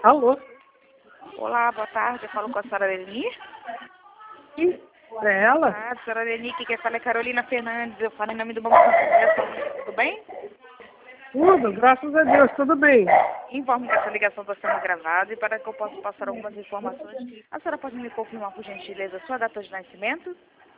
Alô? Olá, boa tarde. Eu falo com a senhora Leni. Sim, é ela? Ah, senhora Leni, que quer falar é Carolina Fernandes. Eu falo em nome do Banco Santander. Tudo bem? Tudo, graças a Deus, tudo bem. Informo que essa ligação está sendo gravada e para que eu possa passar algumas informações, a senhora pode me confirmar, por gentileza, sua data de nascimento?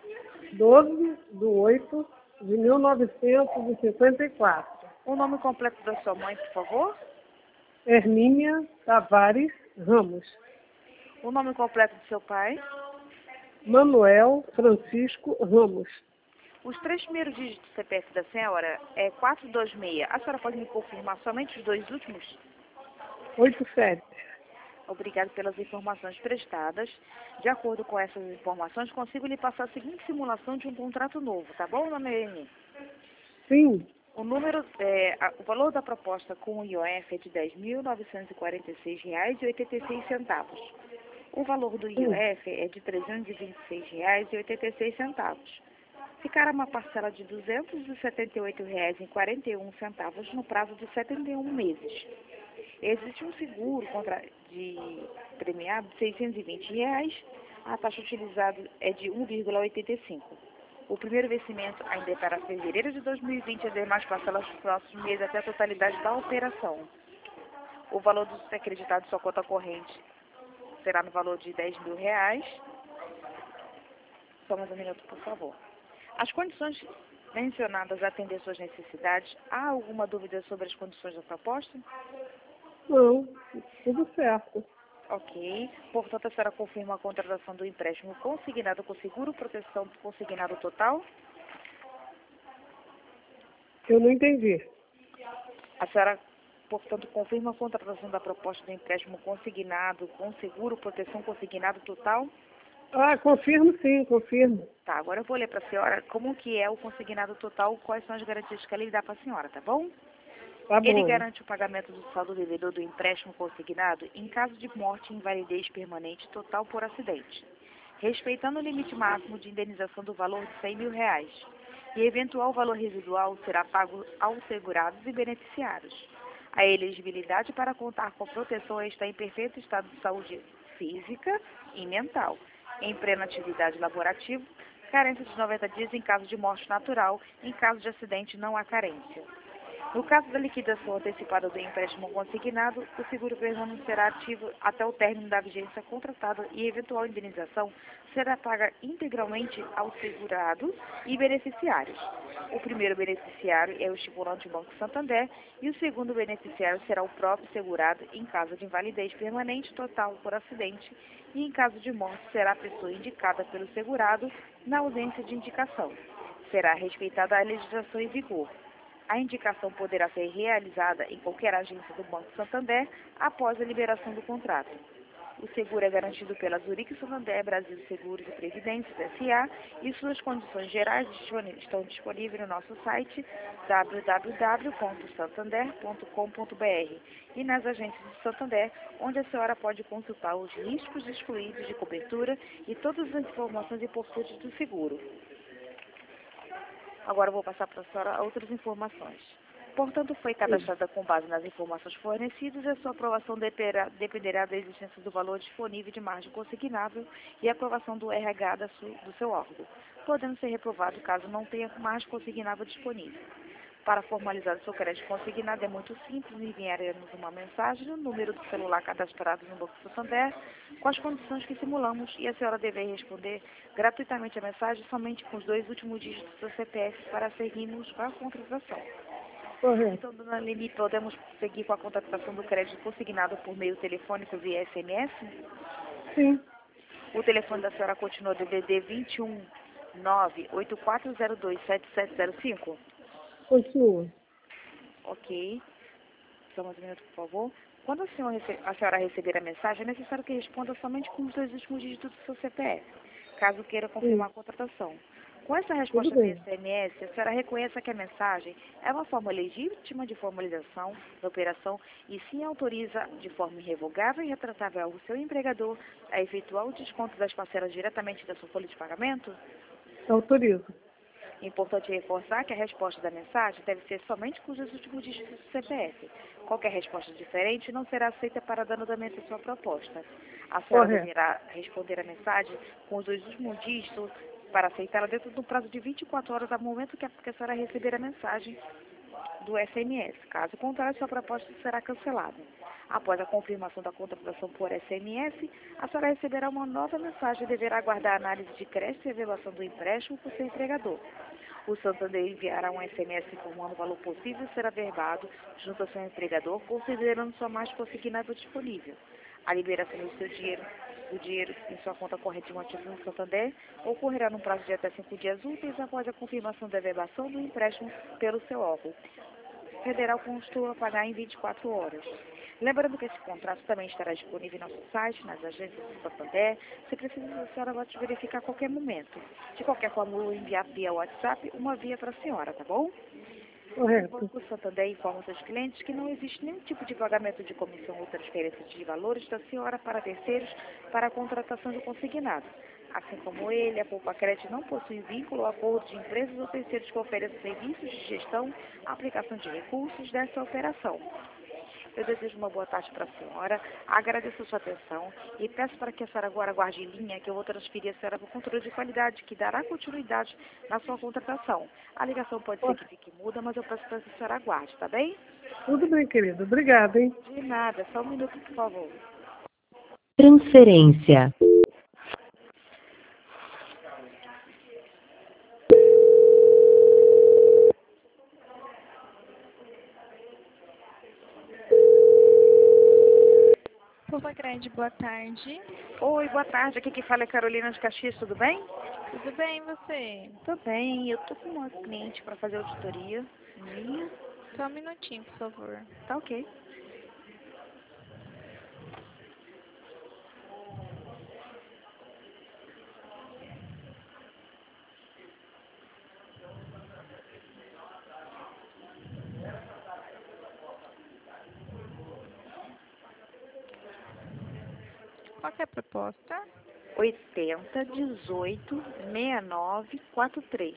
12/8/1954. O nome completo da sua mãe, por favor? Hermínia Tavares Ramos. O nome completo do seu pai? Manuel Francisco Ramos. Os 3 primeiros dígitos do CPF da senhora é 426. A senhora pode me confirmar somente os 2 últimos? 87. Obrigado pelas informações prestadas. De acordo com essas informações, consigo lhe passar a seguinte simulação de um contrato novo, tá bom, dona Leni? Sim, O valor da proposta com o IOF é de R$ 10.946,86. O valor do IOF é de R$ 326,86. Ficará uma parcela de R$ 278,41 no prazo de 71 meses. Existe um seguro premiado de R$ 620. A taxa utilizada é de 1,85. O primeiro vencimento ainda é para fevereiro de 2020, as demais parcelas nos próximos meses até a totalidade da operação. O valor do acreditado de sua conta corrente será no valor de R$ 10.000. Só mais um minuto, por favor. As condições mencionadas atendem suas necessidades. Há alguma dúvida sobre as condições da proposta? não, tudo certo. Ok. Portanto, a senhora confirma a contratação do empréstimo consignado com seguro proteção consignado total? Eu não entendi. A senhora, portanto, confirma a contratação da proposta do empréstimo consignado com seguro proteção consignado total? Ah, confirmo sim, confirmo. Tá, agora eu vou ler para a senhora como que é o consignado total, quais são as garantias que ele dá para a senhora, tá bom? Tá Ele bom. garante o pagamento do saldo devedor do empréstimo consignado em caso de morte e invalidez permanente total por acidente, respeitando o limite máximo de indenização do valor de R$ 100.000, e eventual valor residual será pago aos segurados e beneficiários. A elegibilidade para contar com a proteção está em perfeito estado de saúde física e mental, em plena atividade laborativa, carência de 90 dias em caso de morte natural, em caso de acidente não há carência. No caso da liquidação antecipada do empréstimo consignado, o seguro permanecerá ativo até o término da vigência contratada e eventual indenização será paga integralmente aos segurados e beneficiários. O primeiro beneficiário é o estipulante Banco Santander e o segundo beneficiário será o próprio segurado em caso de invalidez permanente total por acidente e em caso de morte será a pessoa indicada pelo segurado na ausência de indicação. Será respeitada a legislação em vigor. A indicação poderá ser realizada em qualquer agência do Banco Santander após a liberação do contrato. O seguro é garantido pela Zurich Santander Brasil Seguros e Previdências S.A. e suas condições gerais estão disponíveis no nosso site www.santander.com.br e nas agências de Santander, onde a senhora pode consultar os riscos excluídos de cobertura e todas as informações importantes do seguro. Agora eu vou passar para a senhora outras informações. Portanto, foi cadastrada com base nas informações fornecidas e a sua aprovação dependerá da existência do valor disponível de margem consignável e aprovação do RH do seu órgão, podendo ser reprovado caso não tenha margem consignável disponível. Para formalizar o seu crédito consignado é muito simples, enviaremos uma mensagem no número do celular cadastrado no Banco Santander com as condições que simulamos e a senhora deverá responder gratuitamente a mensagem somente com os 2 últimos dígitos do CPF para seguirmos com a contratação. Correto. Então, dona Leni, podemos seguir com a contratação do crédito consignado por meio telefônico via SMS? Sim, O telefone da senhora continua DDD 21 98402 7705? continua. Ok. Só mais um minuto, por favor. Quando a senhora receber a mensagem, é necessário que responda somente com os 2 últimos dígitos do seu CPF, caso queira confirmar a contratação. Com essa resposta Tudo via bem. SMS, a senhora reconheça que a mensagem é uma forma legítima de formalização da operação e sim autoriza de forma irrevogável e retratável ao seu empregador a efetuar o desconto das parcelas diretamente da sua folha de pagamento? Autorizo. É importante reforçar que a resposta da mensagem deve ser somente com os últimos dígitos do CPF. Qualquer resposta diferente não será aceita para dar andamento à sua proposta. A senhora Correto. deverá responder a mensagem com os dois últimos dígitos para aceitá-la dentro do prazo de 24 horas do momento que a senhora receber a mensagem do SMS. Caso contrário, sua proposta será cancelada. Após a confirmação da contratação por SMS, a senhora receberá uma nova mensagem e deverá aguardar a análise de crédito e avaliação do empréstimo por seu empregador. O Santander enviará um SMS informando o valor possível ser averbado junto ao seu empregador, considerando sua margem consignável disponível. A liberação do dinheiro em sua conta corrente ativa no Santander ocorrerá no prazo de até 5 dias úteis após a confirmação da averbação do empréstimo pelo seu órgão federal costuma pagar em 24 horas. Lembrando que esse contrato também estará disponível em nosso site, nas agências do Santander. Se precisar, a senhora pode verificar a qualquer momento. De qualquer forma, eu vou enviar via WhatsApp uma via para a senhora, tá bom? O Correto. Banco Santander informa seus clientes que não existe nenhum tipo de pagamento de comissão ou transferência de valores da senhora para terceiros para a contratação do consignado. Assim como ele, a Poupa Crédito não possui vínculo ou acordo de empresas ou terceiros que ofereçam serviços de gestão, aplicação de recursos dessa operação. Eu desejo uma boa tarde para a senhora, agradeço a sua atenção e peço para que a senhora agora guarde em linha que eu vou transferir a senhora para o controle de qualidade, que dará continuidade na sua contratação. A ligação pode ser que fique muda, mas eu peço para que a senhora aguarde, tá bem? Tudo bem, querido. Obrigada, hein? De nada, só um minuto, por favor. Transferência. Poupa Grande, boa tarde. Oi, boa tarde, aqui quem fala é Carolina de Caxias, tudo bem? Tudo bem, e você? Tudo bem, eu tô com uma cliente para fazer auditoria minha, Só um minutinho, por favor. tá ok. Qual que é a proposta? 80 18 69 43.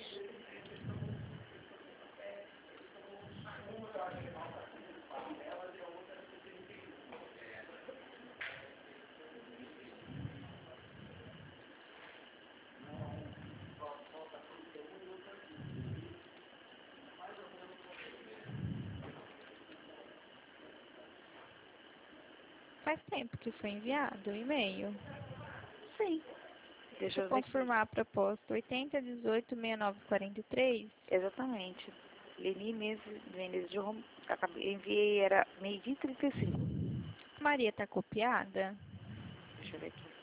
Faz tempo que foi enviado o e-mail. Sim. Deixa Deixa eu eu ver aqui. confirmar a proposta. 80186943. Exatamente. Leni Menezes de Roma. Enviei, era meio-dia e 35. Maria tá copiada? Deixa eu ver aqui.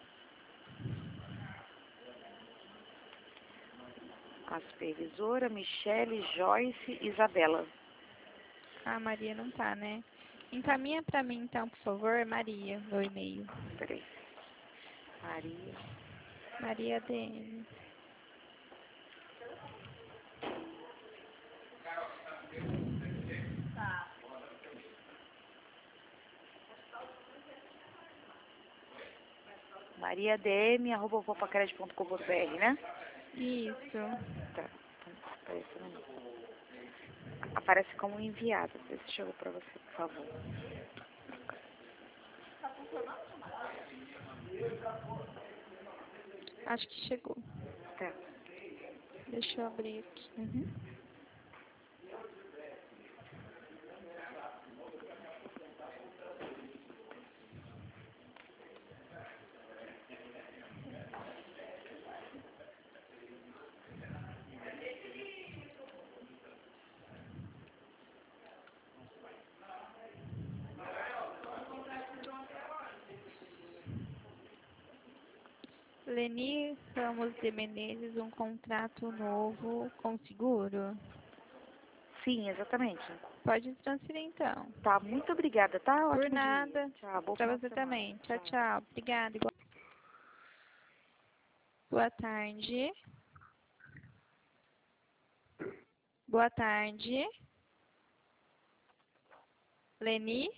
A supervisora, Michele, Joyce, Isabela. Ah, Maria não tá, né? Encaminha pra mim, então, por favor, Maria, meu e-mail. Peraí. Maria. Maria DM. mariadm@popacred.com.br, né? Isso. Tá. Aparece, não. Aparece como enviado. Vê se chegou pra você, por favor. Acho que chegou. Tá. Deixa eu abrir aqui. Uhum. Leni Ramos de Menezes, um contrato novo com seguro? Sim, exatamente. Pode transferir então. Tá, muito obrigada, tá? Por Ótimo dia. nada. Tchau, bom Pra final de você semana. também. Tchau, tchau. Obrigada. Boa tarde. Boa tarde. Leni?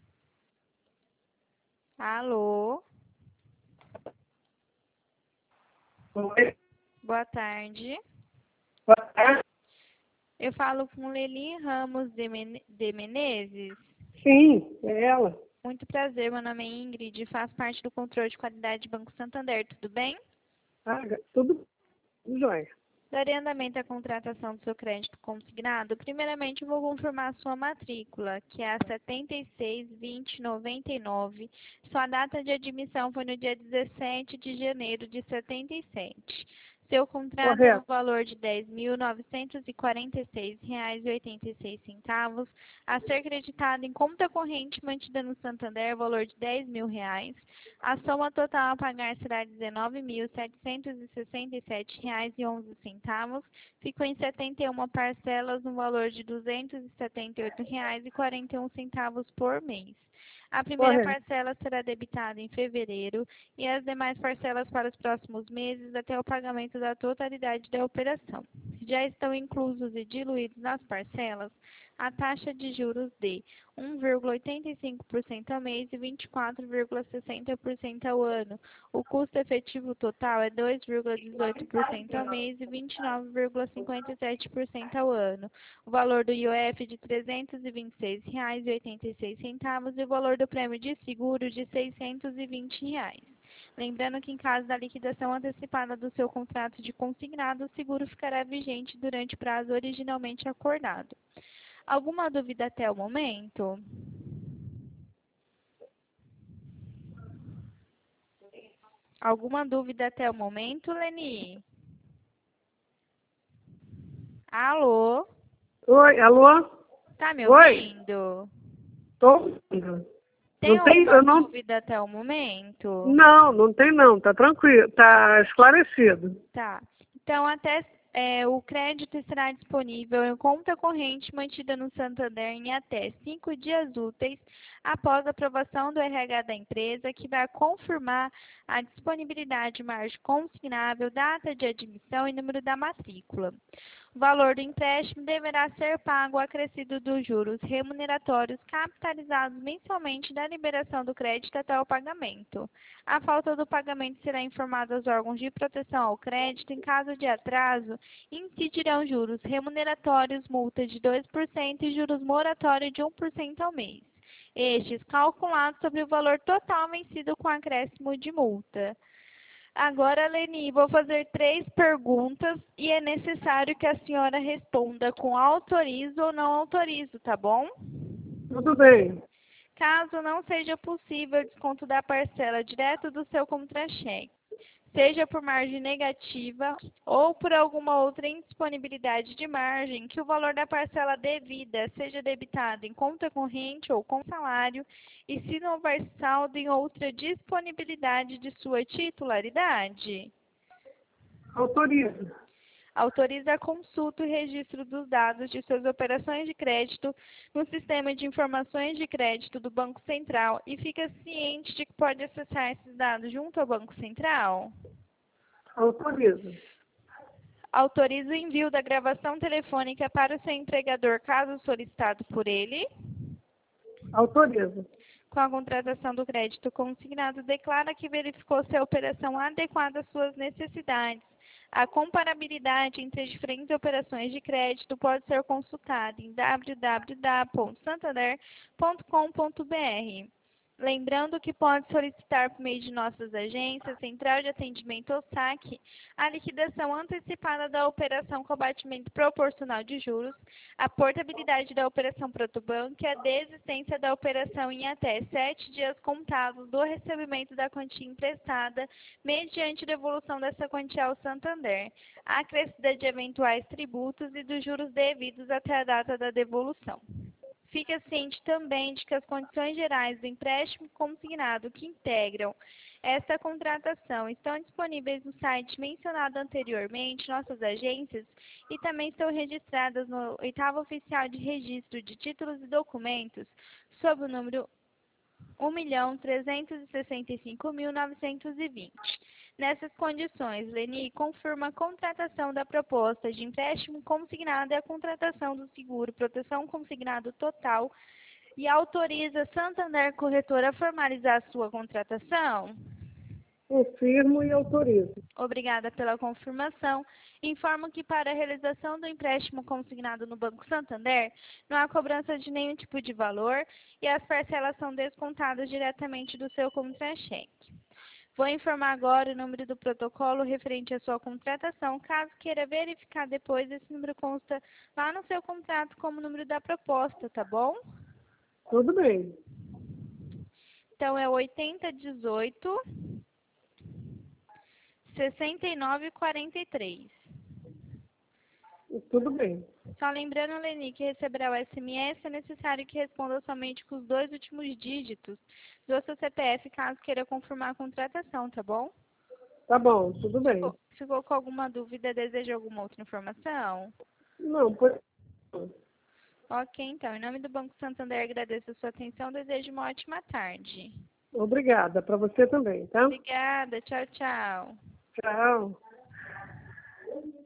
Alô? Oi. Boa tarde. Eu falo com Leli Ramos de Menezes. Sim, é ela. Muito prazer, meu nome é Ingrid, faço parte do controle de qualidade do Banco Santander, tudo bem? Ah, tudo jóia. Darei andamento à contratação do seu crédito consignado. Primeiramente, eu vou confirmar a sua matrícula, que é a 762099. Sua data de admissão foi no dia 17 de janeiro de 77. Seu contrato é no Correto. valor de R$ 10.946,86, a ser creditado em conta corrente mantida no Santander, valor de R$ 10.000. A soma total a pagar será R$ 19.767,11. Ficou em 71 parcelas no valor de R$ 278,41 por mês. A primeira Correto. parcela será debitada em fevereiro e as demais parcelas para os próximos meses até o pagamento da totalidade da operação. Já estão inclusos e diluídos nas parcelas a taxa de juros de 1,85% ao mês e 24,60% ao ano. O custo efetivo total é 2,18% ao mês e 29,57% ao ano. O valor do IOF de R$ 326,86 e o valor do prêmio de seguro de R$ 620. Lembrando que em caso da liquidação antecipada do seu contrato de consignado, o seguro ficará vigente durante o prazo originalmente acordado. Alguma dúvida até o momento? Alguma dúvida até o momento, Leni? Alô? Oi, alô? Tá me Oi, ouvindo? tô ouvindo. Tem Não tem, alguma eu não, dúvida até o momento? não tem não, tá tranquilo, tá esclarecido. Tá. Então, o crédito estará disponível em conta corrente mantida no Santander em até 5 dias úteis após a aprovação do RH da empresa, que vai confirmar a disponibilidade de margem consignável, data de admissão e número da matrícula. O valor do empréstimo deverá ser pago acrescido dos juros remuneratórios capitalizados mensalmente da liberação do crédito até o pagamento. A falta do pagamento será informada aos órgãos de proteção ao crédito. Em caso de atraso, incidirão juros remuneratórios, multa de 2% e juros moratórios de 1% ao mês. Estes calculados sobre o valor total vencido com acréscimo de multa. Agora, Leni, vou fazer 3 perguntas e é necessário que a senhora responda com autorizo ou não autorizo, tá bom? Tudo bem. Caso não seja possível o desconto da parcela direto do seu contra-cheque, seja por margem negativa ou por alguma outra indisponibilidade de margem, que o valor da parcela devida seja debitado em conta corrente ou com salário, e se não houver saldo em outra disponibilidade de sua titularidade. Autorizo. Autoriza a consulta e registro dos dados de suas operações de crédito no Sistema de Informações de Crédito do Banco Central e fica ciente de que pode acessar esses dados junto ao Banco Central? Autorizo. Autoriza o envio da gravação telefônica para o seu empregador, caso solicitado por ele. Autorizo. Com a contratação do crédito consignado, declara que verificou se a operação adequada às suas necessidades. A comparabilidade entre as diferentes operações de crédito pode ser consultada em www.santander.com.br. Lembrando que pode solicitar por meio de nossas agências, Central de Atendimento ou SAC, a liquidação antecipada da operação com abatimento proporcional de juros, a portabilidade da operação protobanco e a desistência da operação em até 7 dias contados do recebimento da quantia emprestada, mediante devolução dessa quantia ao Santander, a acrescida de eventuais tributos e dos juros devidos até a data da devolução. Fica ciente também de que as condições gerais do empréstimo consignado que integram esta contratação estão disponíveis no site mencionado anteriormente, nossas agências, e também estão registradas no 8º Oficial de Registro de Títulos e Documentos, sob o número 1.365.920. Nessas condições, Leni confirma a contratação da proposta de empréstimo consignado e a contratação do seguro proteção consignado total e autoriza Santander Corretora a formalizar a sua contratação? confirmo e autorizo. Obrigada pela confirmação. Informo que para a realização do empréstimo consignado no Banco Santander, não há cobrança de nenhum tipo de valor e as parcelas são descontadas diretamente do seu contra-cheque. Vou informar agora o número do protocolo referente à sua contratação. Caso queira verificar depois, esse número consta lá no seu contrato como número da proposta, tá bom? Tudo bem. Então, é 8018 6943. Tudo bem. Só lembrando, Leni, que receberá o SMS, é necessário que responda somente com os 2 últimos dígitos do seu CPF, caso queira confirmar a contratação, tá bom? Tá bom, tudo bem. Ficou com alguma dúvida, deseja alguma outra informação? Não, por... Ok, então, em nome do Banco Santander, agradeço a sua atenção, desejo uma ótima tarde. Obrigada. Para você também, tá? Obrigada, tchau, tchau. Tchau.